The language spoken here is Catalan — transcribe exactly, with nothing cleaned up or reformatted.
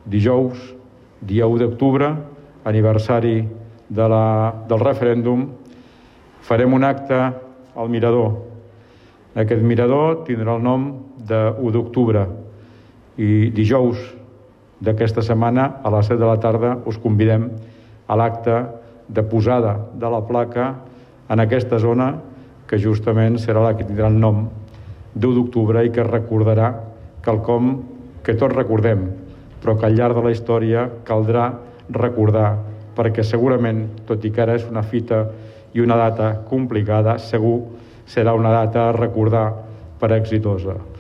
dijous, dia u d'octubre, aniversari de la, del referèndum, farem un acte al Mirador. Aquest mirador tindrà el nom de u d'octubre i dijous d'aquesta setmana a les set de la tarda us convidem a l'acte de posada de la placa en aquesta zona que justament serà la que tindrà el nom d'u d'octubre i que recordarà quelcom que tots recordem, però que al llarg de la història caldrà recordar, perquè segurament, tot i que ara és una fita i una data complicada, segur serà una data a recordar per exitosa.